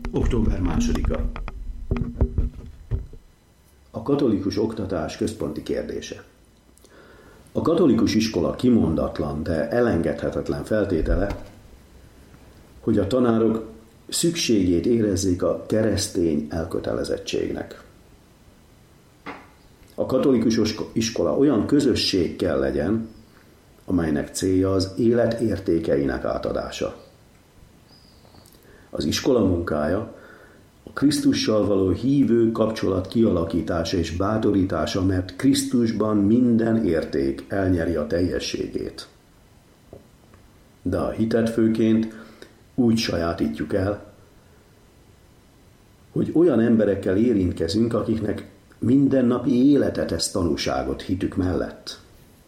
Október 2-a. A katolikus oktatás központi kérdése. A katolikus iskola kimondatlan, de elengedhetetlen feltétele, hogy a tanárok szükségét érezzék a keresztény elkötelezettségnek. A katolikus iskola olyan közösség kell legyen, amelynek célja az élet értékeinek átadása. Az iskola munkája a Krisztussal való hívő kapcsolat kialakítása és bátorítása, mert Krisztusban minden érték elnyeri a teljességét. De a hitet főként úgy sajátítjuk el, hogy olyan emberekkel érintkezünk, akiknek mindennapi élete tesz tanúságot hitük mellett.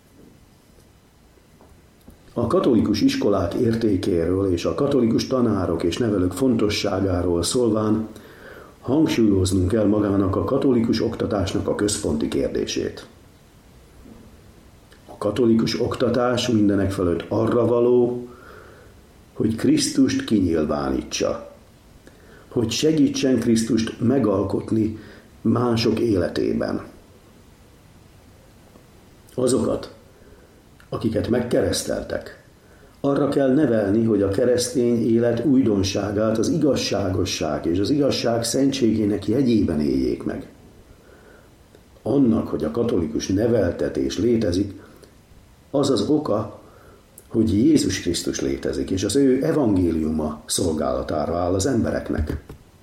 A katolikus iskolák értékéről és a katolikus tanárok és nevelők fontosságáról szólván hangsúlyoznunk kell magának a katolikus oktatásnak a központi kérdését. A katolikus oktatás mindenekfelett arra való, hogy Krisztust kinyilvánítsa, hogy segítsen Krisztust megalkotni mások életében. Azokat, akiket megkereszteltek, arra kell nevelni, hogy a keresztény élet újdonságát az igazságosság és az igazság szentségének jegyében éljék meg. Annak, hogy a katolikus neveltetés létezik, az az oka, hogy Jézus Krisztus létezik, és az ő evangéliuma szolgálatára áll az embereknek.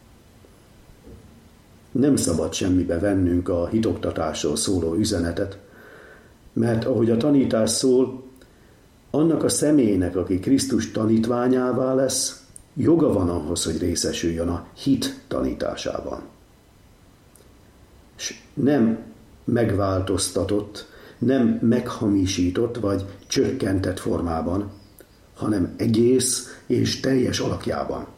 Nem szabad semmibe vennünk a hitoktatásról szóló üzenetet, mert ahogy a tanítás szól, annak a személynek, aki Krisztus tanítványává lesz, joga van ahhoz, hogy részesüljön a hit tanításában. És nem megváltoztatott, nem meghamisított vagy csökkentett formában, hanem egész és teljes alakjában.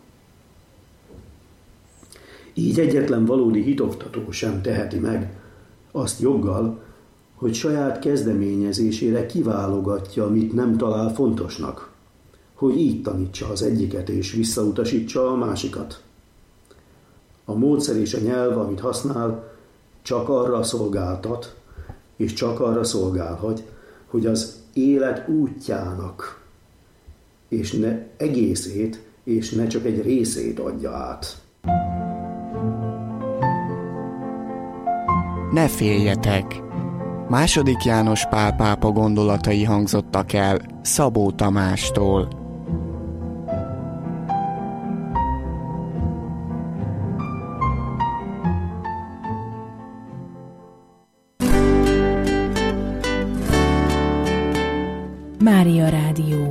Így egyetlen valódi hitoktató sem teheti meg azt joggal, hogy saját kezdeményezésére kiválogatja, amit nem talál fontosnak, hogy így tanítsa az egyiket és visszautasítsa a másikat. A módszer és a nyelv, amit használ, csak arra szolgáltat, és csak arra szolgálhat, hogy az élet útjának, és ne egészét, és ne csak egy részét adja át. Ne féljetek! II. János Pál pápa gondolatai hangzottak el Szabó Tamástól. Mária Rádió.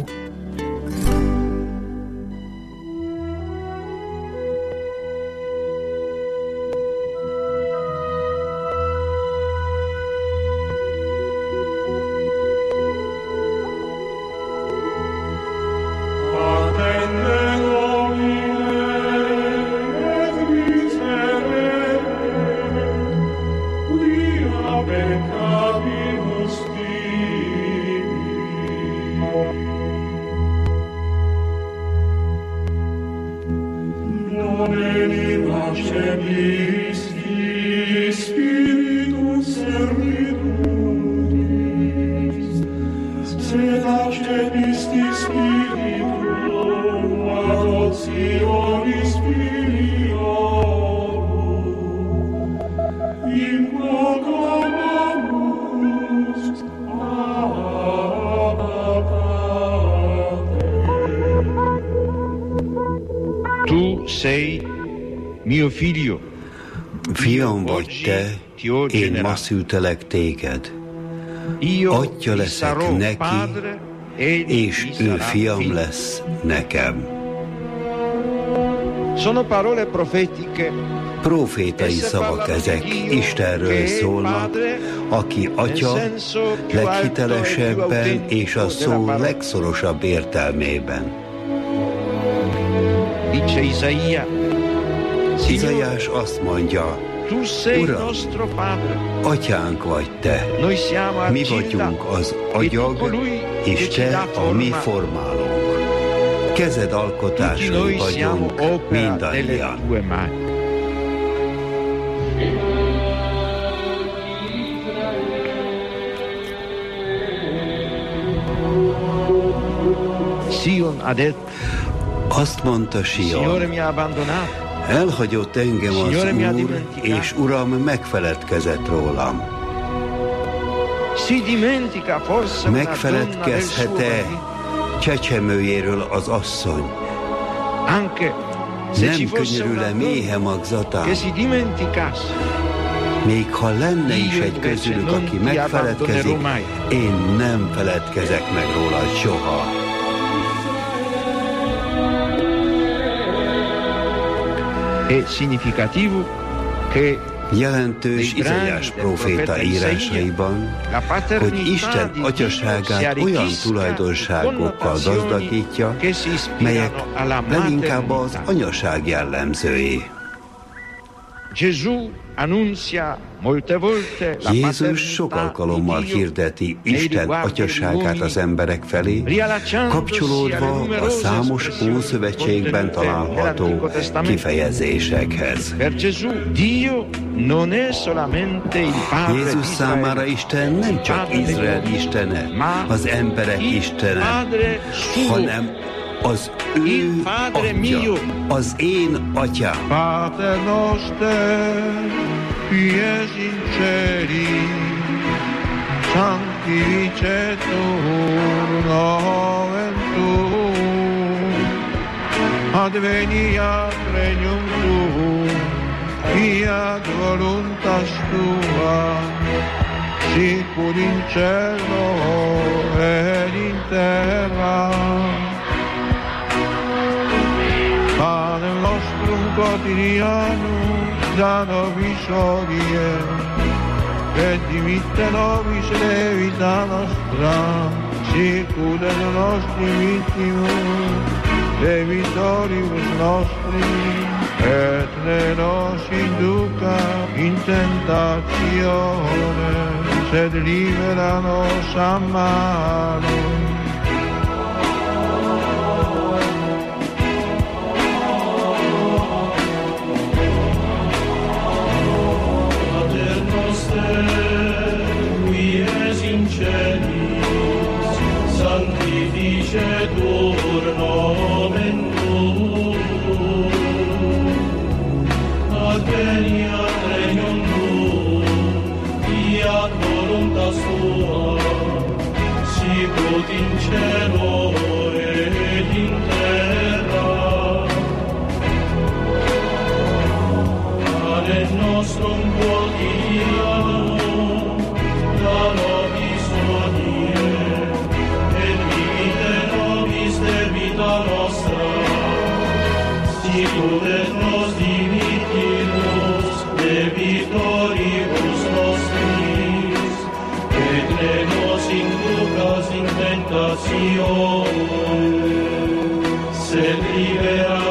Fiam vagy te, én ma szültelek téged. Atya leszek neki, és ő fiam lesz nekem. Profétai szavak ezek, Istenről szólnak, aki atya leghitelesebben és a szó legszorosabb értelmében. Izaiás azt mondja, Uram, atyánk vagy te, mi vagyunk az agyag, és te a mi formálónk. kezed alkotásai vagyunk mindannyian. Azt mondta Sion, elhagyott engem az Úr, és Uram megfeledkezett rólam. Megfeledkezhet-e csecsemőjéről az asszony? Nem könyörül-e méhe magzatán? Még ha lenne is egy közülük, aki megfeledkezik, én nem feledkezek meg róla soha. Jelentős Izaiás próféta írásaiban, hogy Isten atyaságát olyan tulajdonságokkal gazdagítja, melyek leginkább az anyaság jellemzői. Jézus sok alkalommal hirdeti Isten atyaságát az emberek felé, kapcsolódva a számos Ószövetségben található kifejezésekhez. Jézus számára Isten nem csak Izrael istene, az emberek istene, hanem az ő atya, az én atyám. Pater noster, qui es in celi, sanctificetur nomen tuum, adveniat regnum tuum, fiat voluntas tua, sicur in cielo et in terra. Panem nostrum quotidianum da nobis hodie, et dimitte nobis debita nostra, sicur et nostri vittimus debitoribus nostri, et ne nos induca in tentatione, sed libera nos a malo. Sanctificetur nomen tuum, adveniat regnum tuum, fiat voluntas tua, sicut in cielo et in terra. Panem nostrum quotidianum da nobis hodie, debita nostra, sicur et nos dimittimus debitoribus nostris, et ne nos inducas in tentatione, sed libera